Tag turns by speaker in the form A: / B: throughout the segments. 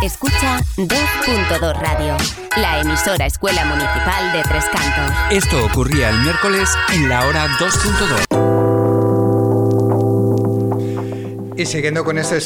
A: Escucha 2.2 Radio, la emisora Escuela Municipal de Tres Cantos.
B: Esto ocurría el miércoles en la hora 2.2.
C: Y siguiendo con este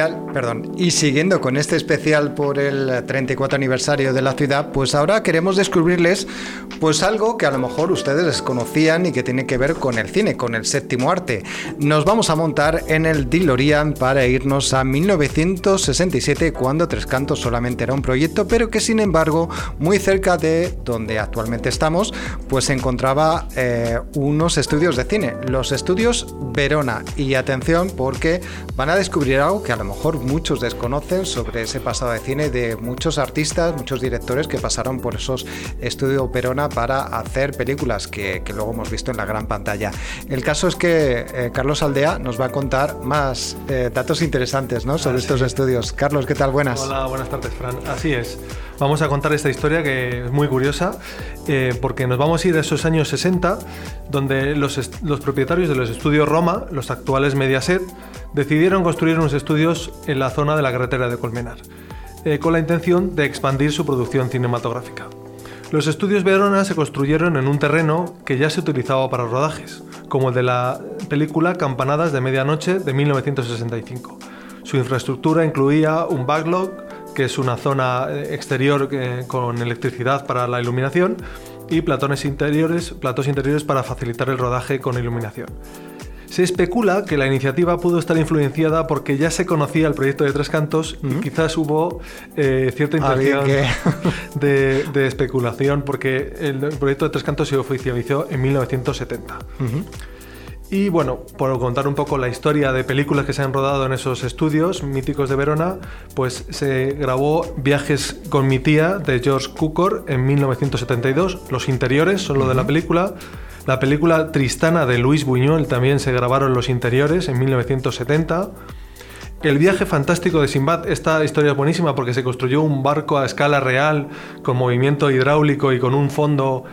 C: especial por el 34 aniversario de la ciudad, pues ahora queremos descubrirles pues algo que a lo mejor ustedes desconocían y que tiene que ver con el cine, con el séptimo arte. Nos vamos a montar en el DeLorean para irnos a 1967, cuando Tres Cantos solamente era un proyecto, pero que sin embargo, muy cerca de donde actualmente estamos, pues se encontraba unos estudios de cine, los estudios Verona. Y atención, porque van a descubrir algo que a lo mejor muchos desconocen sobre ese pasado de cine de muchos artistas, muchos directores que pasaron por esos estudios Verona para hacer películas que luego hemos visto en la gran pantalla. El caso es que Carlos Aldea nos va a contar más datos interesantes, ¿no?, sobre estos estudios. Carlos, ¿qué tal? Buenas.
D: Hola, buenas tardes, Fran. Así es. Vamos a contar esta historia que es muy curiosa, porque nos vamos a ir a esos años 60, donde los propietarios de los estudios Roma, los actuales Mediaset, decidieron construir unos estudios en la zona de la carretera de Colmenar, con la intención de expandir su producción cinematográfica. Los estudios Verona se construyeron en un terreno que ya se utilizaba para rodajes, como el de la película Campanadas de Medianoche de 1965. Su infraestructura incluía un backlog, que es una zona exterior con electricidad para la iluminación, y platos interiores para facilitar el rodaje con iluminación. Se especula que la iniciativa pudo estar influenciada porque ya se conocía el proyecto de Tres Cantos y quizás hubo cierta intención de especulación, porque el proyecto de Tres Cantos se oficializó en 1970. Y bueno, por contar un poco la historia de películas que se han rodado en esos estudios míticos de Verona, pues se grabó Viajes con mi tía de George Cukor en 1972. Los interiores son lo de la película. La película Tristana de Luis Buñuel también se grabaron los interiores en 1970. El viaje fantástico de Sinbad, esta historia es buenísima porque se construyó un barco a escala real con movimiento hidráulico y con un fondo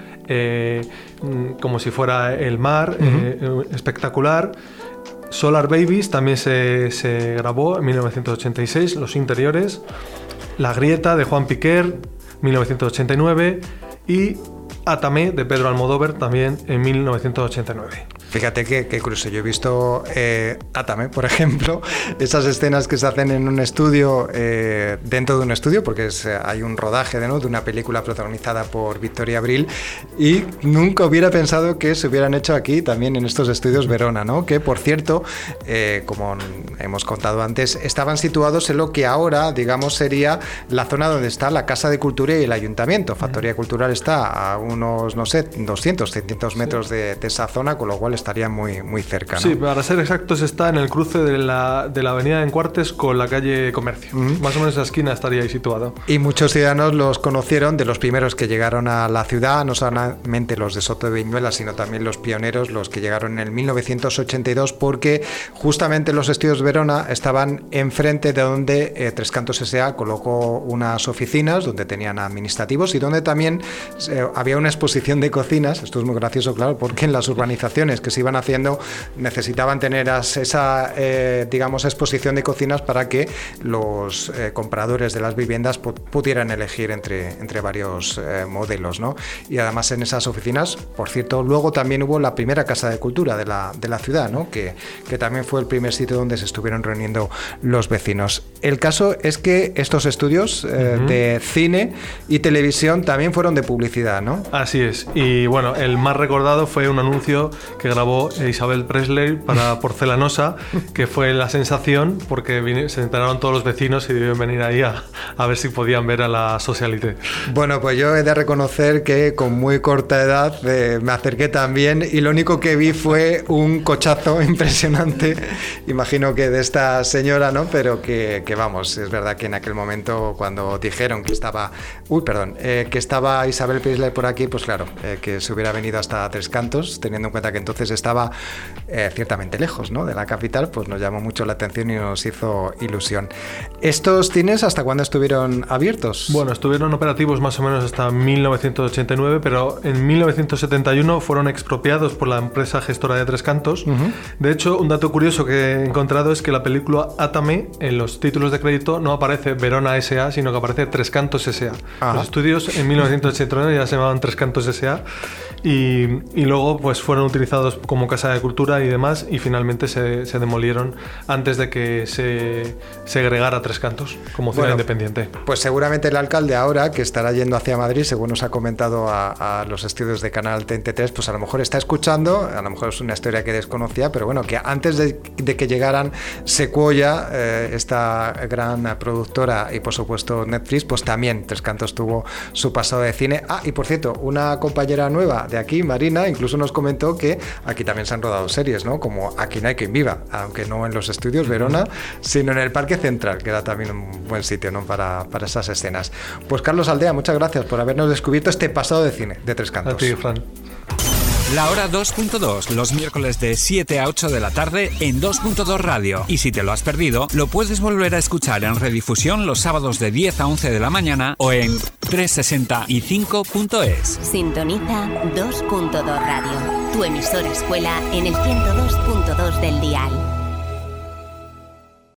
D: como si fuera el mar, espectacular. Solar Babies también se grabó en 1986, los interiores. La grieta de Juan Piquer, 1989, y Atame de Pedro Almodóvar también en 1989.
C: Fíjate que curioso, yo he visto Atame, por ejemplo, esas escenas que se hacen en un estudio, dentro de un estudio, porque hay un rodaje de una película protagonizada por Victoria Abril, y nunca hubiera pensado que se hubieran hecho aquí también en estos estudios Verona, ¿no? Que por cierto, como hemos contado antes, estaban situados en lo que ahora, digamos, sería la zona donde está la Casa de Cultura y el Ayuntamiento. Factoría Cultural está a unos, 200, 300 metros de esa zona, con lo cual estaría muy, muy cerca, ¿no?
D: Sí, para ser exactos, está en el cruce de la avenida Encuartes con la calle Comercio. Más o menos esa esquina estaría ahí situado.
C: Y muchos ciudadanos los conocieron, de los primeros que llegaron a la ciudad, no solamente los de Soto de Viñuela, sino también los pioneros, los que llegaron en el 1982, porque justamente los estudios Verona estaban enfrente de donde Tres Cantos S.A. colocó unas oficinas donde tenían administrativos y donde también había una exposición de cocinas. Esto es muy gracioso, claro, porque en las urbanizaciones que se iban haciendo necesitaban tener esa digamos, exposición de cocinas para que los compradores de las viviendas pudieran elegir entre varios modelos, ¿no? Y además en esas oficinas, por cierto, luego también hubo la primera Casa de Cultura de la ciudad, ¿no? Que también fue el primer sitio donde se estuvieron reuniendo los vecinos. El caso es que estos estudios de cine y televisión también fueron de publicidad, ¿no?
D: Así es. Y bueno, el más recordado fue un anuncio que grabó Isabel Presley para Porcelanosa, que fue la sensación porque se enteraron todos los vecinos y debían venir ahí a ver si podían ver a la socialité.
C: Bueno, pues yo he de reconocer que con muy corta edad me acerqué también y lo único que vi fue un cochazo impresionante, imagino que de esta señora, ¿no? Pero que vamos, es verdad que en aquel momento cuando dijeron que estaba Isabel Presley por aquí, pues claro, que se hubiera venido hasta Tres Cantos, teniendo en cuenta que entonces pues estaba ciertamente lejos, ¿no?, de la capital, pues nos llamó mucho la atención y nos hizo ilusión. ¿Estos cines hasta cuándo estuvieron abiertos?
D: Bueno, estuvieron operativos más o menos hasta 1989, pero en 1971 fueron expropiados por la empresa gestora de Tres Cantos. De hecho, un dato curioso que he encontrado es que la película Átame, en los títulos de crédito no aparece Verona S.A., sino que aparece Tres Cantos S.A. Los estudios en 1989 ya se llamaban Tres Cantos S.A. y luego pues fueron utilizados como casa de cultura y demás, y finalmente se demolieron antes de que se segregara Tres Cantos como ciudad independiente.
C: Pues seguramente el alcalde ahora, que estará yendo hacia Madrid, según nos ha comentado a los estudios de Canal TNT3, pues a lo mejor está escuchando, a lo mejor es una historia que desconocía, pero bueno, que antes de que llegaran Sequoia, esta gran productora, y por supuesto Netflix, pues también Tres Cantos tuvo su pasado de cine. Y por cierto, una compañera nueva de aquí, Marina, incluso nos comentó que aquí también se han rodado series, ¿no?, como Aquí no hay quien viva, aunque no en los estudios Verona, sino en el Parque Central, que era también un buen sitio, ¿no?, para esas escenas. Pues Carlos Aldea, muchas gracias por habernos descubierto este pasado de cine de Tres Cantos.
D: A ti, Fran.
B: La hora 2.2, los miércoles de 7 a 8 de la tarde en 2.2 Radio. Y si te lo has perdido, lo puedes volver a escuchar en redifusión los sábados de 10 a 11 de la mañana o en 365.es.
A: Sintoniza 2.2 Radio, tu emisora escuela en el 102.2 del dial.